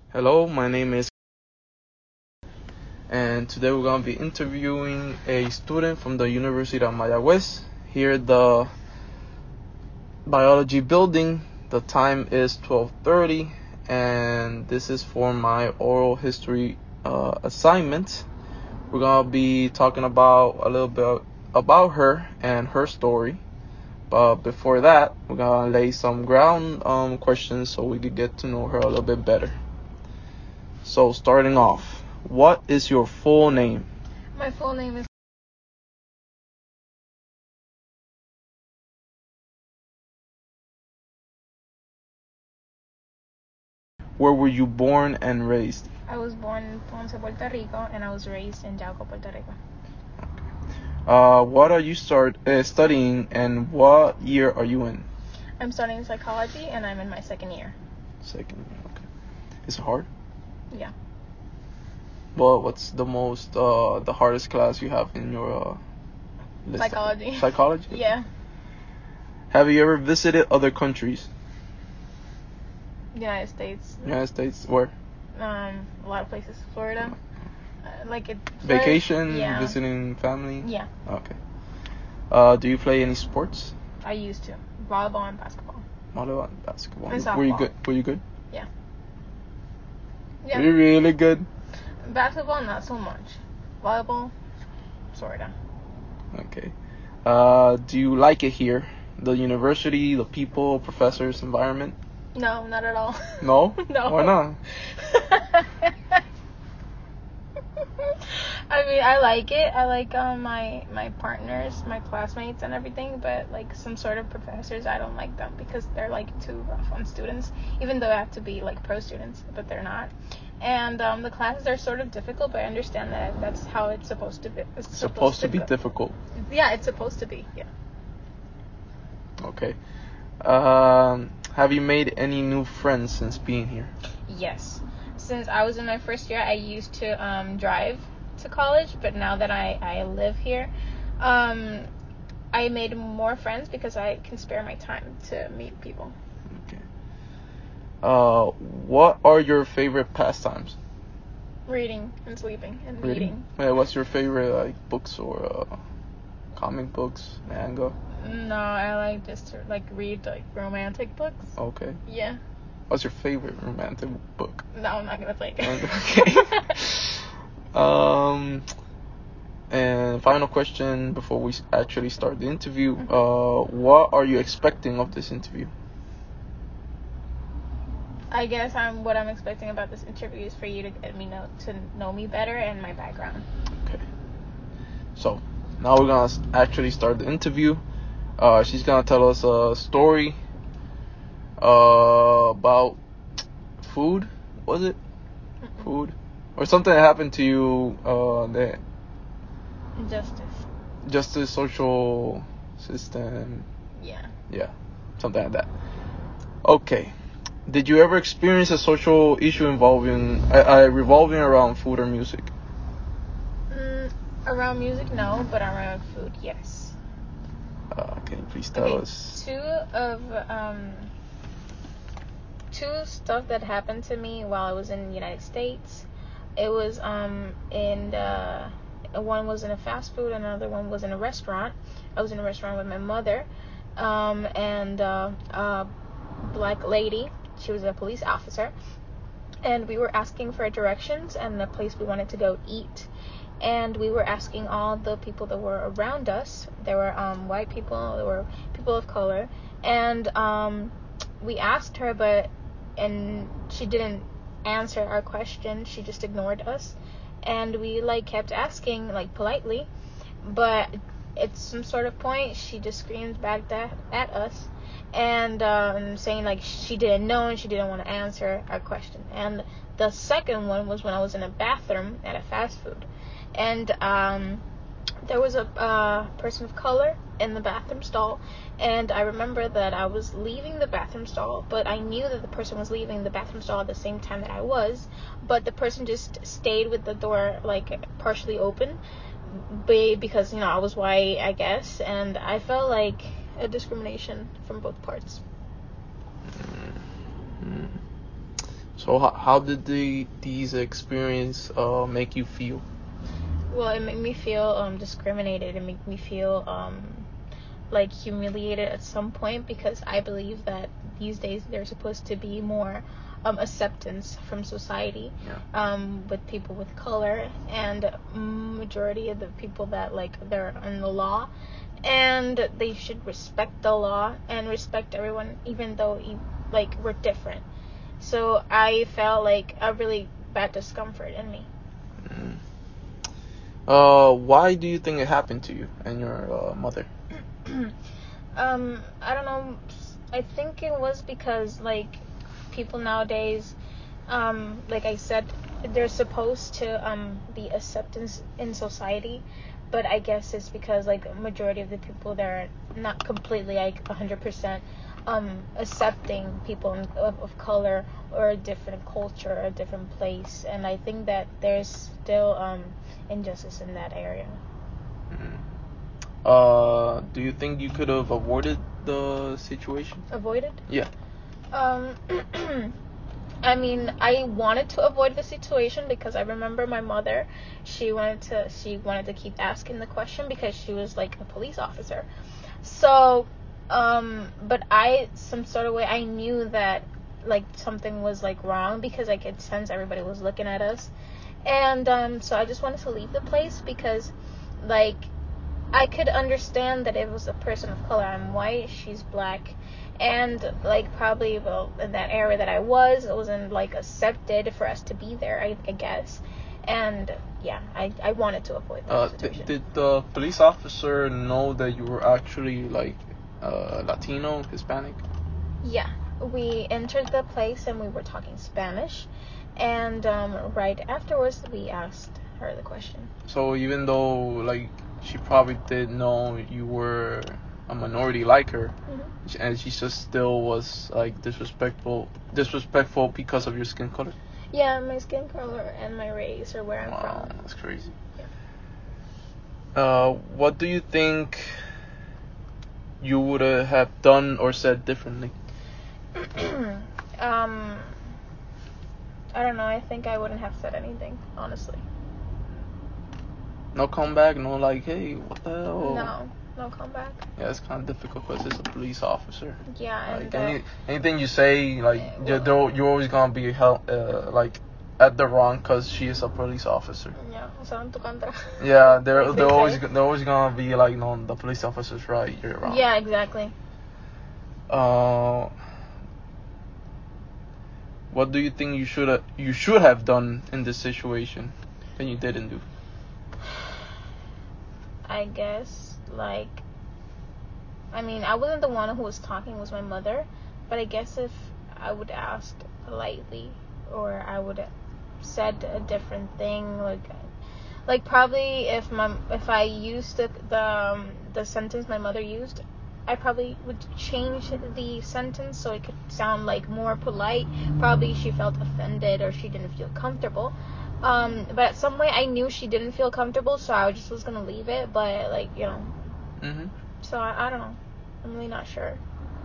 Hello, my name is, and today we're going to be interviewing a student from the University of Mayagüez here at the biology building. The time is 12:30, and this is for my oral history assignment. We're going to be talking about a little bit about her and her story. But before that, we're going to lay some ground questions so we could get to know her a little bit better. So starting off, what is your full name? My full name is. Where were you born and raised? I was born in Ponce, Puerto Rico, and I was raised in Yauco, Puerto Rico. What are you studying, and what year are you in? I'm studying psychology, and I'm in my second year. Second year, okay. Is it hard? Yeah. Well, what's the hardest class you have in your list? Psychology. Psychology? Yeah. Have you ever visited other countries? United States. United States, where? A lot of places. Florida. Florida, Vacation, yeah. visiting family? Yeah. Okay. Do you play any sports? I used to. Volleyball and basketball. Volleyball and basketball. And softball. Were you good? Were you good? Yeah. Were you really good? Basketball, not so much. Volleyball, sorta. Okay. Do you like it here? The university, the people, professors, environment? No, not at all. No? No. Why not? I mean, I like it. I like my partners, my classmates, and everything. But like some sort of professors, I don't like them because they're like too rough on students. Even though I have to be like pro students, but they're not. And the classes are sort of difficult, but I understand that that's how it's supposed to be. It's Supposed to be go. difficult. Yeah, it's supposed to be. Yeah. Okay. Have you made any new friends since being here? Yes. Since I was in my first year, I used to drive to college, but now that I live here, I made more friends because I can spare my time to meet people. Okay. What are your favorite pastimes? Reading and sleeping and Reading? eating. Yeah, what's your favorite books or comic books, manga? No, I like just to read romantic books. Okay. Yeah. What's your favorite romantic book? No, I'm not gonna say it. Okay. And final question before we actually start the interview. What are you expecting of this interview? I guess what I'm expecting about this interview is for you to get me know me better and my background. Okay. So now we're gonna actually start the interview. She's gonna tell us a story about food. Was it food or something that happened to you? That justice, social system. Yeah, something like that. Okay. Did you ever experience a social issue revolving around food or music? Around music, no, but around food, yes. Can you please tell us? Two stuff that happened to me while I was in the United States. It was one was in a fast food, another one was in a restaurant. I was in a restaurant with my mother, and a black lady. She was a police officer, and we were asking for directions and the place we wanted to go eat. And we were asking all the people that were around us. There were white people, there were people of color, and we asked her, and she didn't answer our question. She just ignored us, and we kept asking politely, but at some sort of point she just screamed back at us, and saying she didn't know and she didn't want to answer our question. And the second one was when I was in a bathroom at a fast food, and there was a person of color in the bathroom stall, and I remember that I was leaving the bathroom stall, but I knew that the person was leaving the bathroom stall at the same time that I was, but the person just stayed with the door partially open, because I was white, I guess, and I felt like a discrimination from both parts. So how did these experience make you feel? Well, it made me feel discriminated. It made me feel like humiliated at some point, because I believe that these days there's supposed to be more acceptance from society, with people with color, and majority of the people that like they're in the law, and they should respect the law and respect everyone, even though like we're different. So I felt like a really bad discomfort in me. Mm. Why do you think it happened to you and your mother? I don't know. I think it was because like people nowadays, like I said, they're supposed to be acceptance in society, but I guess it's because like a majority of the people, they're not completely like 100% accepting people of color or a different culture or a different place, and I think that there's still injustice in that area. Mm. Do you think you could have avoided the situation? Avoided? Yeah. Um, I mean, I wanted to avoid the situation because I remember my mother. She wanted to keep asking the question because she was like a police officer. So, but some sort of way, I knew that like something was like wrong because I could sense everybody was looking at us, and so I just wanted to leave the place because, like, I could understand that it was a person of color. I'm white, she's black, and like probably, well, in that area that I was, it wasn't like accepted for us to be there, I guess. And yeah, I wanted to avoid that situation. Did the police officer know that you were actually like Latino, Hispanic? Yeah, we entered the place and we were talking Spanish, and right afterwards we asked her the question. So even though like she probably did know you were a minority like her, and she just still was like disrespectful because of your skin color. Yeah, my skin color and my race, or where I'm Wow, from. that's crazy. Yeah. What do you think you would have done or said differently? I don't know. I think I wouldn't have said anything, honestly. No comeback, no like, hey, what the hell? No comeback. Yeah, it's kind of difficult because it's a police officer. Yeah, Like and anything you say, like you're always gonna be held like at the wrong because she is a police officer. yeah, usaron tu contra. Yeah, Like they say. they're always gonna be like, no, the police officer's right, you're wrong. Yeah, exactly. What do you think you should have done in this situation that you didn't do? I guess, like, I mean, I wasn't the one who was talking, it was my mother, but I guess if I would ask politely, or I would have said a different thing, like probably if I used the sentence my mother used, I probably would change the sentence so it could sound like more polite. Probably she felt offended or she didn't feel comfortable. But some way I knew she didn't feel comfortable, so I just was gonna leave it. But like, you know, so I don't know. I'm really not sure.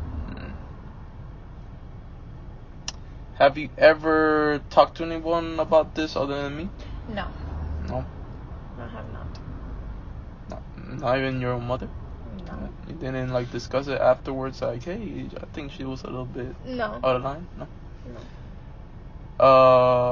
Have you ever talked to anyone about this other than me? No. No. I have not. Not even your mother? No. You didn't like discuss it afterwards, like, hey, I think she was a little bit No. out of line? No. No.